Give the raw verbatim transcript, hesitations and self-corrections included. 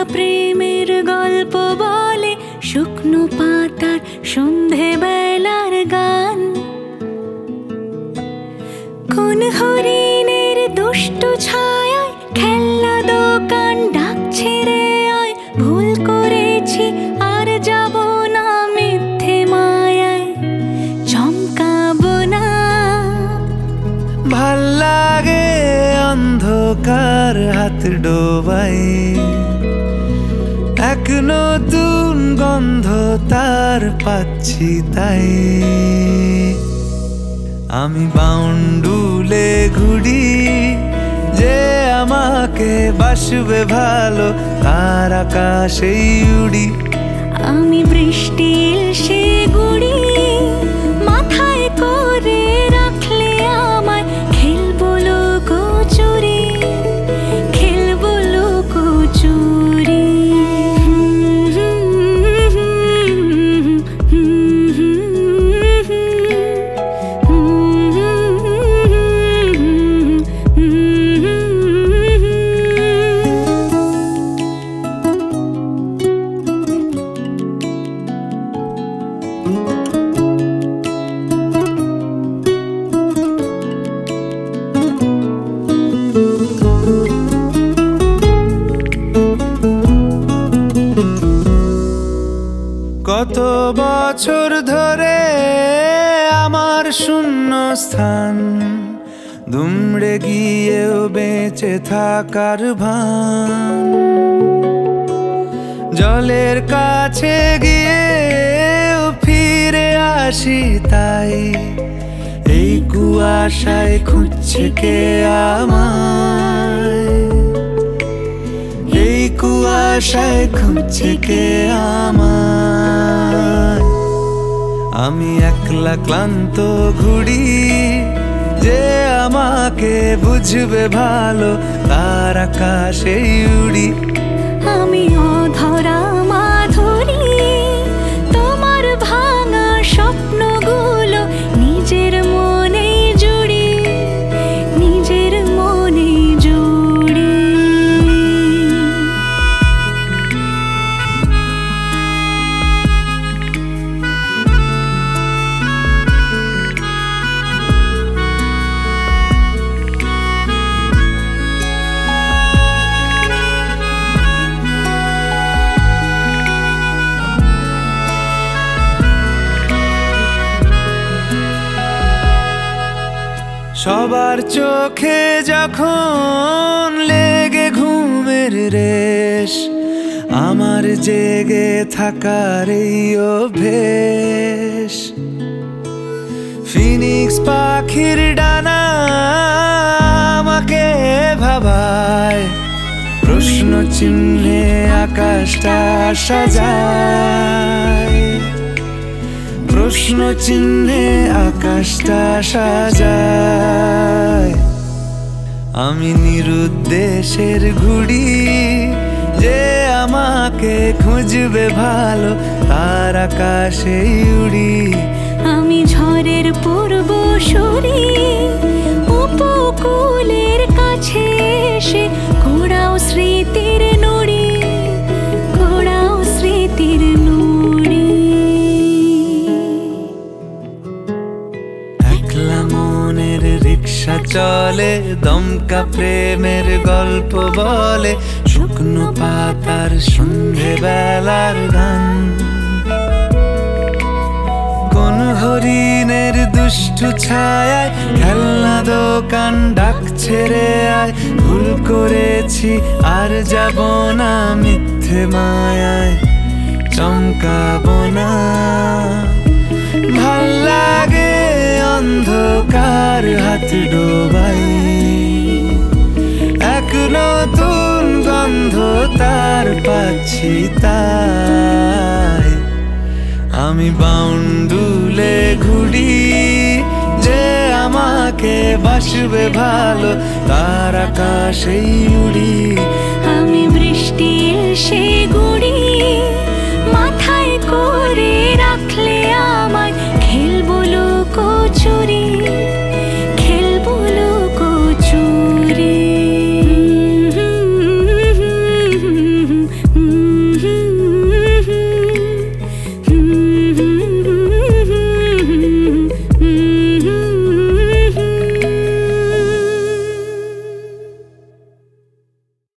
প্রেমের গল্প বলে শুকনো পাতার সন্ধে বেলার গান। কোন হরিণের দুষ্টু ছায়ায় খেলনা দোকান ডাকছে রে আয়, ভুল করেছি আর যাব না মিথ্যে মায়ায় চমকাবো না। ভাল লাগে অন্ধকার হাত ডোবাই, এক নতুন গন্ধ তার পাচ্ছি তাই। আমি বাউন্ডুলে ঘুরি, যে আমাকে বাসবে ভালো তার আকাশেই উড়ি। আমি বৃষ্টির সে গুড়ি, মাথায় করে রাখলে আমায় খেলবো লুকোচুরি, খেলবো লুকোচুরি। কত বছর ধরে আমার শূন্য স্থান, দুমড়ে গিয়েও বেঁচে থাকার ভান। জলের কাছে গিয়েও ফিরে আসি তাই, এই কুয়াশায় খুঁজছে কে আমায়, এই কুয়াশায় খুঁজছে কে আমায়। আমি একলা ক্লান্ত ঘুরি, যে আমাকে বুঝবে ভালো তার আকাশেই উড়ি। আমি অধরা মাধুরী, তোমার ভাঙা স্বপ্নগুলো নিজের মনে জুড়ি, নিজের মনে জুড়ি। সবার চোখে যখন লেগে ঘুমের রেশ, আমার জেগে থাকার এই অভ্যেস। ফিনিক্স পাখির ডানা আমাকে ভাবায়, প্রশ্ন চিহ্নে আকাশটা সাজায়, প্রশ্ন চিহ্নে আকাশটা সাজায়। আমি নিরুদ্দেশের ঘুড়ি, যে আমাকে খুঁজবে ভালো তার আকাশেই উড়ি। আমি ঝড়ের পূর্বসূরি, উপকূলের কাছে এসে ঘোড়াও স্মৃতির নুড়ি, ঘোড়াও স্মৃতির নুড়ি। একলা মনের রিক্সা চলে, দমকা প্রেমের গল্প বলে শুকনো পাতার সন্ধে বেলার গান। কোন হরিণের দুষ্টু ছায়ায় খেলনা দোকান ডাকছে রে আয়, ভুল করেছি আর যাব না মিথ্যে মায়ায় চমকাবো না। ভাল লাগে অন্ধকার হাত ডোবাই, এক নতুন গন্ধ তার পাচ্ছি তাই। আমি বাউন্ডুলে ঘুরি, যে আমাকে বাসবে ভালো তার আকাশেই উড়ি। আমি বৃষ্টির সে